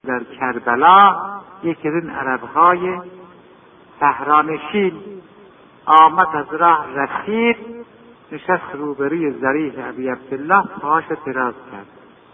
در کربلا یکی از این عربهای صحرانشین آمد، از راه رسید، نشست روبروی ضریح ابی عبدالله، پاهاشو دراز کرد،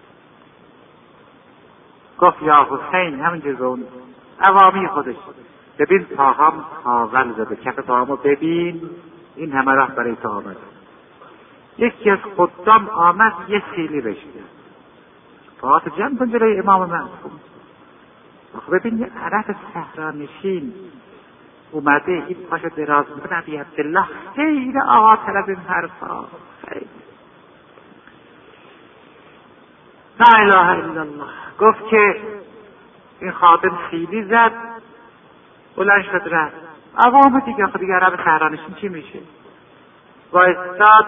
گفت یا حسین، همینجور به اون عوامی خودش، ببین پاهام کاول زده، کف پاهامو ببین، این همه راه برای تو آمده. یکی از خدام آمد یه سیلی بشته، پاهاتو جمع کن جلوی امام معصوم. آخه ببین یه عرب صحرانشین اومده این پاشو دراز میکنه، ابی عبدالله خیلی آقاتر از این حرفا، خیلی لا اله الا الله. گفت که این خادم سیلی زد، بلند شد رفت. عوام دیگه خود دیگه عرب صحرانشین چی میشه؟ وایستاد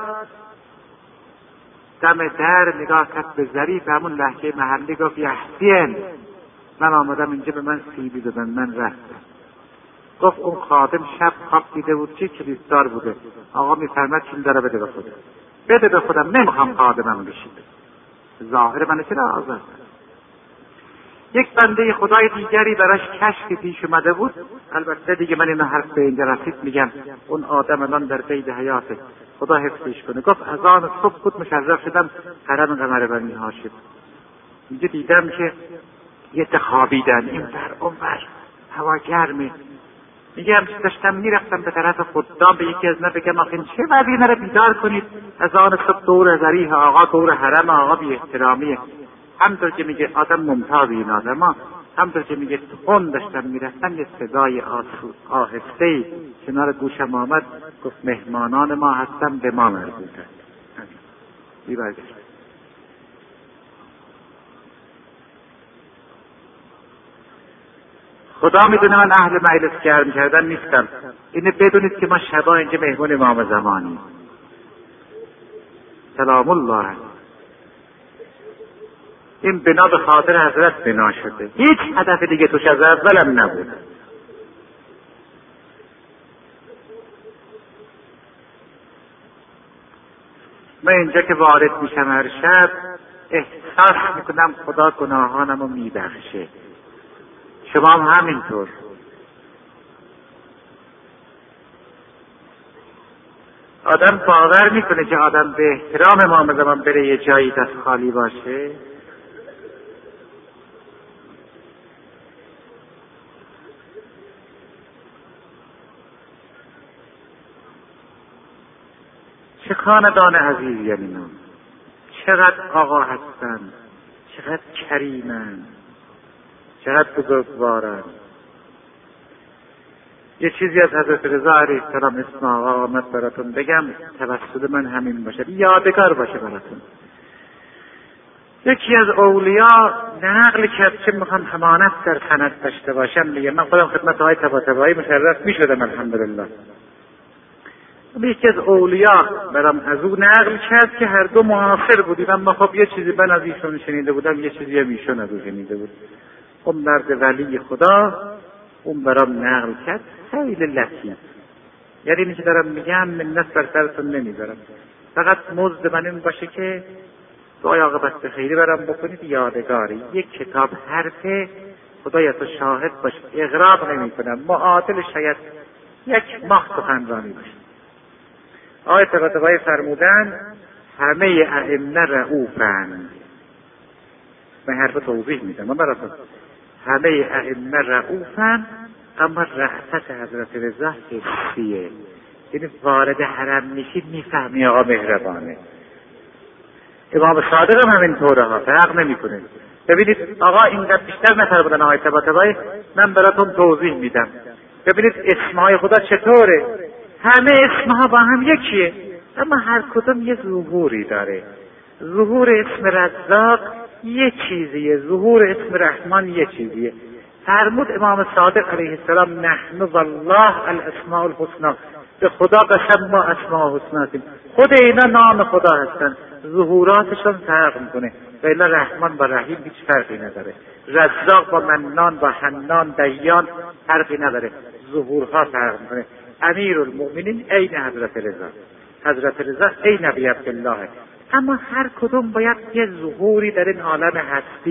دم در، نگاه کرد به ظریف، همون لهجه محلی گفت یحسین، من آمدم اینجا، به من سیلی دادن، من رفتم. گفت اون خادم شب خواب دیده بود که کلیسدار بوده، آقا میفرمد چیز داره بده به خودم، بده به خودم، نمیخوام خادمم بشید. ظاهر من چرا آزاد. یک بنده خدای دیگری براش کشف پیش اومده بود، البته دیگه من این حرف به اینجا رسید میگم، اون آدم الان در قید حیاته، خدا حفظش کنه. گفت از آن صبح بود مشرف شدم حرم قمر بنی هاشم، اینجا دیدم که یه خوابیدن این بر اون بر، هوا گرمه، میگم داشتم میرفتم به طرف خدام، به یکی از اینا بگم آخه چه وضعی، اینا رو بیدار کنید، از آن صبح دور ضریح آقا، دور حرم آقا بی احترامیه. همطور که میگه آدم ممتازی این آدم ها، همطور که میگه تون داشتم میرفتم، یه صدای آهسته‌ای کنار گوشم آمد، گفت مهمانان ما هستم، به ما مربوطه. بیبرگشت. خدا میدونه من اهل مجلس گرم کردن نیستم، اینه بدونید که ما شبا اینجا مهمون امام زمانی سلام الله، این بنا به خاطر حضرت بنا شده، هیچ هدف دیگه توش از اولم نبود. من اینجا که وارد میشم هر شب احساس میکنم خدا گناهانمو میبخشه، شما هم همینطور. آدم باور میکنه که آدم به احترام امام زمان بره یه جایی دست خالی باشه؟ چه خاندان عزیزی اینا، چقدر آقا هستن، چقدر کریمن، چقدر بزرگوارن. یه چیزی از حضرت رضا علیه السلام اسم آقا آمد براتون بگم، توسط من همین باشه، یادگار باشه براتون. یکی از اولیاء نقل کرد، چه میخوام همانت در سند داشته باشم میگه، من خودم خدمت های طباطبایی مشرف میشدم الحمدلله. یکی از اولیاء برام از او نقل کرد که هر دو معاصر بودیم، اما خب یه چیزی من از ایشون شنیده بودم، یه چیزی هم ایشون از او شنیده بود. اون مرد ولی خدا اون برام نقل کرد، خیلی لطیف. یعنی اینی که دارم میگم منت بر سرتون نمیذارم، فقط مزد من این باشه که دعای عاقبت به خیری برام بکنید، یادگاری. یک کتاب حرفه، خدایا تو شاهد باش، اغراق نمی کنم، معادل شاید یک ماه سخنرانی باشه. آیه طباطبایی فرمودن همه ائمه رؤوفند. من حرف توضیح میدم من براتون. همه ائمه رؤوفند، اما رأفت حضرت رضا حسیه، یعنی وارد حرم میشید میفهمی آقا مهربانه. امام صادق هم همین طوره ها، فرق نمیکنه. ببینید آقا اینقدر بیشتر نفر بودن آقای طباطبایی، من براتون توضیح میدم. ببینید اسمهای خدا چطوره، همه اسمها با هم یکیه، اما هر کدوم یه ظهوری داره. ظهور اسم رزاق یه چیزیه، ظهور اسم رحمان یه چیزیه. فرمود امام صادق علیه السلام نحن والله الاسماء الحسنى، به خدا قسم ما اسماء حسنا هستیم. خود اینا نام خدا هستن، ظهوراتشون فرق میکنه. و الا رحمان با رحیم هیچ فرقی نداره، رزاق با منان با حنان دیان فرقی نداره، ظهورها فرق میکنه. امیرالمؤمنین عین حضرت رضا، حضرت رضا عین ابی عبدالله، اما هر کدوم باید یه ظهوری در این عالم هستی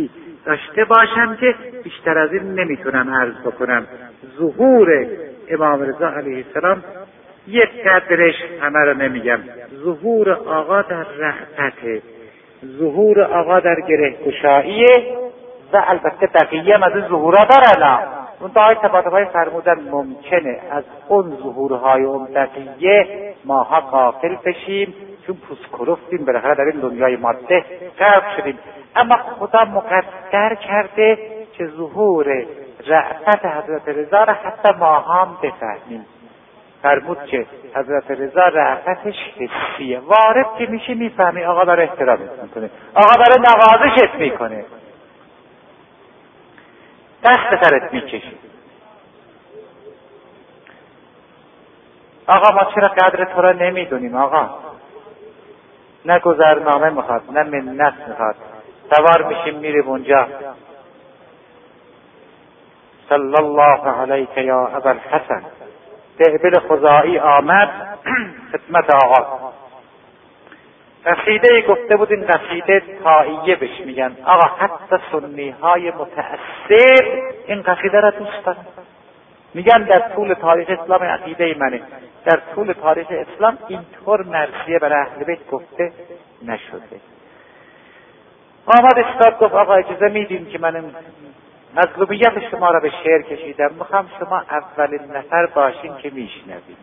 داشته باشم که بیشتر از این نمیتونم عرض بکنم. ظهور امام رضا علیه السلام یک قدرش همه رو نمیگم. ظهور آقا در رحمت، ظهور آقا در گره گشاییه و البته بقیه هم از این ظهورها دارن. اون دعای طباطبایی فرمودن ممکنه از اون ظهورهای اون بقیه ماها غافل بشیم چون پوسکلفتیم، بالاخره در این دنیای ماده غرق شدیم، اما خدا مقدر کرده که ظهور رأفت حضرت رضا را حتی ماها هم بفهمیم. فرمود که حضرت رضا رأفتش حسیه، وارد که میشه میفهمی آقا داره احترامت میکنه، آقا داره نوازشت میکنه، دست سرت میکشه. آقا ما چرا قدر تو را نمیدونیم؟ آقا نه گذرنامه میخواد نه منت میخواد، سوار میشیم میریم اونجا. صلی الله علیک یا ابوالحسن. دهبل خزاعی آمد خدمت آقا، قصیده گفته بود، این قصیده طائیه بهش میگن. آقا حتی سنی های متأثر این قصیده را دوست دارن، میگن در طول تاریخ اسلام، عقیده منه، در طول تاریخ اسلام اینطور مرثیه برای اهل بیت گفته نشده. آمد استاد گفت آقا اجازه میدیم که من مظلومیت شما را به شعر کشیدم، میخوام شما اولین نفر باشین که میشنوید.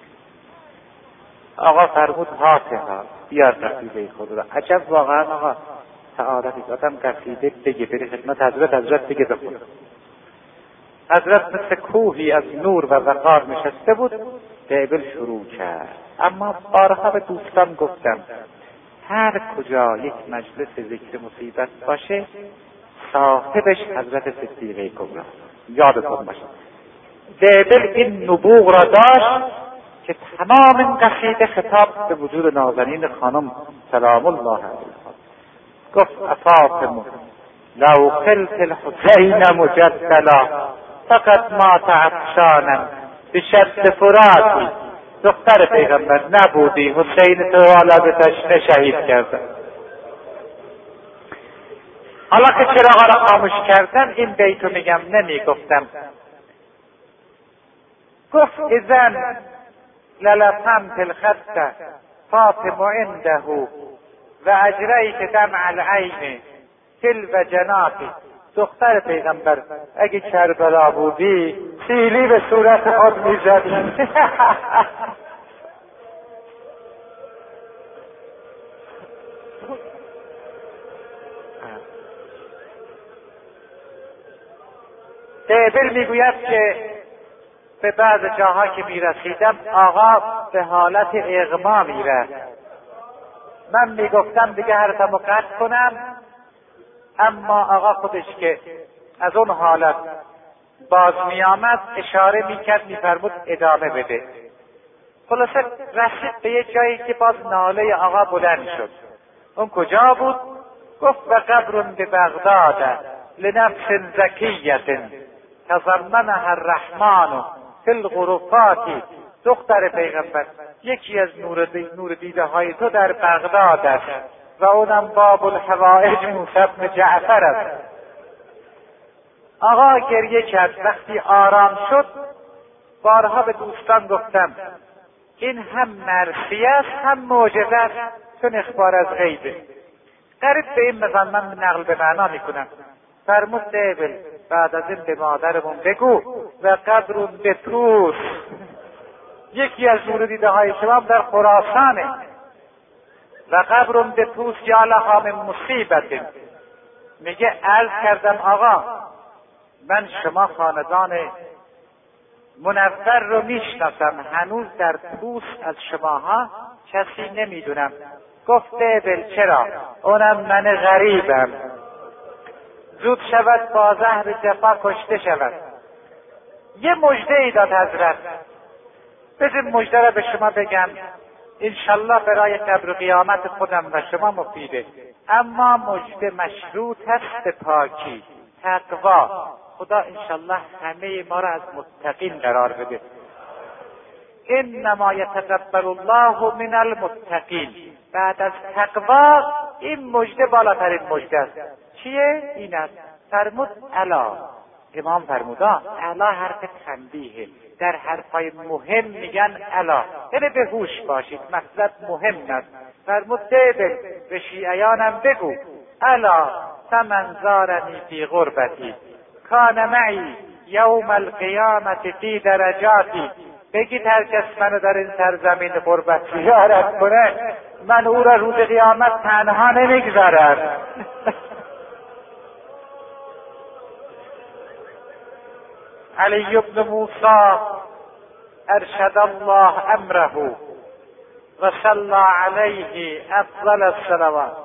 آقا فرمود هاتها، بیار قصیده خود را. عجب واقعا آقا سعادتی آدم قصیده بگه بری خدمت حضرت بگه بخونه. حضرت مثل کوهی از نور و وقار نشسته بود، دهبل شروع کرد. اما بارها به دوستان گفتم هر کجا یک مجلس ذکر مصیبت باشه صاحبش حضرت صدیقه کبری، یادتون باشه. دهبل این نبوغ را داشت که تمام این قصیده خطاب به وجود نازنین خانم سلام الله علیها. گفت افاطمه لو خلت الحسین مجدلا فقط ما تعطشانا بشد فراتی. دختر پیغمبر نبودی، حسین تو والا به تشنه شهید کردن. حالا که چراغا را خاموش کردن این بیتو میگم نمیگفتم. گفت اذن للفمت الخط فاطم عنده و اجریت دمع العین تل و جناتی. دختر پیغمبر اگه کربلا بودی سیلی به صورت خود میزدی. دهبل میگوید که به بعض جاها که میرسیدم آقا به حالت اغما میره. من میگفتم دیگه حرفمو قطع کنم، اما آقا خودش که از اون حالت باز میآمد اشاره میکرد، میفرمود ادامه بده. خلاصه رسید به یه جایی که باز ناله آقا بلند شد. اون کجا بود؟ گفت و قبر ببغداد لنفس زکیت تضمنها الرحمن فی الغرفات. دختر پیغمبر یکی از نور دیده های تو در بغداد است و اونم باب الحوائج موسی بن جعفر است. آقا گریه کرد. وقتی آرام شد بارها به دوستان گفتم این هم مرثیه است هم معجزه است، چون اخبار از غیبه. قریب به این مثلا من نقل به معنا میکنم. فرمود دهبل بعد از این به مادرمون بگو و قبر به توس، یکی از نور دیده های شما در خراسانه، و قبر به توس یا لها من مصیبت. میگه عرض کردم آقا من شما خاندان منور رو میشناسم، هنوز در توس از شماها کسی نمیدونم. گفت دهبل چرا؟ اونم من غریبم، زود شود با زهر جفا کشته شود. یه مژده ای داد حضرت، بذار مژده را به شما بگم، انشالله برای قبر قیامت خودم و شما مفیده. اما مژده مشروط است به پاکی، تقوا. خدا انشالله همه ما را از متقین قرار بده. انما یتقبل الله من المتقین. بعد از تقوا این مژده بالاترین مژده است. چیه؟ این است فرمود الا، امام فرمودا الا حرف تنبیه، در حرفای مهم میگن الا، یعنی به هوش باشید، مطلب مهم است. فرمود دل به شیعیانم بگو الا فمن زارنی فی غربتی کان معی یوم القیامت فی درجاتی. بگید هر کس منو در این سرزمین غربت زیارت کنه من او را روز قیامت تنها نمیگذارم. علی بن موسی ارشد الله امره و صلی علیه افضل الصلوات.